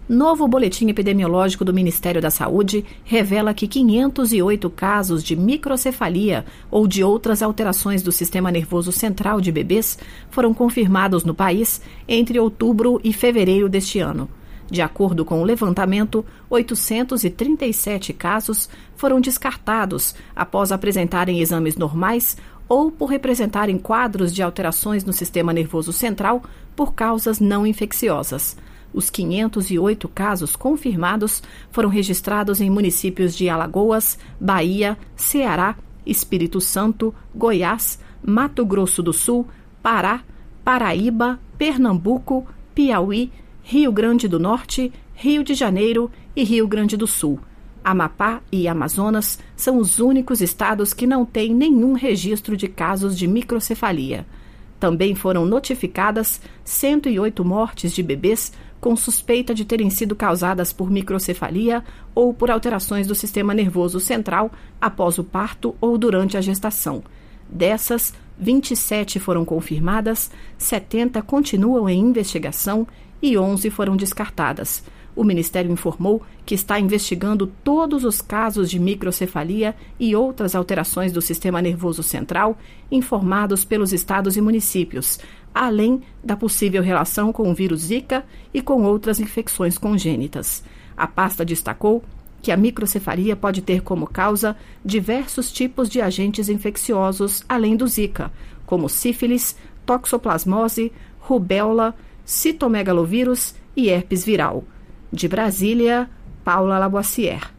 Novo boletim epidemiológico do Ministério da Saúde revela que 508 casos de microcefalia ou de outras alterações do sistema nervoso central de bebês foram confirmados no país entre outubro e fevereiro deste ano. De acordo com o levantamento, 837 casos foram descartados após apresentarem exames normais ou por representarem quadros de alterações no sistema nervoso central por causas não infecciosas. Os 508 casos confirmados foram registrados em municípios de Alagoas, Bahia, Ceará, Espírito Santo, Goiás, Mato Grosso do Sul, Pará, Paraíba, Pernambuco, Piauí, Rio Grande do Norte, Rio de Janeiro e Rio Grande do Sul. Amapá e Amazonas são os únicos estados que não têm nenhum registro de casos de microcefalia. Também foram notificadas 108 mortes de bebês com suspeita de terem sido causadas por microcefalia ou por alterações do sistema nervoso central após o parto ou durante a gestação. Dessas, 27 foram confirmadas, 70 continuam em investigação e 11 foram descartadas. O Ministério informou que está investigando todos os casos de microcefalia e outras alterações do sistema nervoso central informados pelos estados e municípios, além da possível relação com o vírus Zika e com outras infecções congênitas. A pasta destacou que a microcefalia pode ter como causa diversos tipos de agentes infecciosos além do Zika, como sífilis, toxoplasmose, rubéola, citomegalovírus e herpes viral. De Brasília, Paula Laboissière.